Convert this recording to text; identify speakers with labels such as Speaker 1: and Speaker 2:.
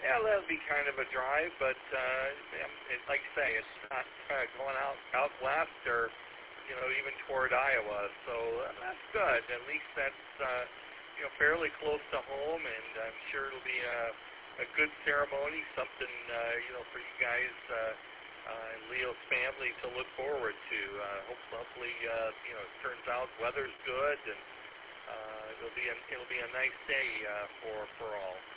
Speaker 1: Yeah, that'll be kind of a drive, but like I say, it's not going out west or even toward Iowa. So that's good. At least that's fairly close to home, and I'm sure it'll be a good ceremony, something for you guys and Leo's family to look forward to. Hopefully, it turns out weather's good, and it'll be a nice day for all.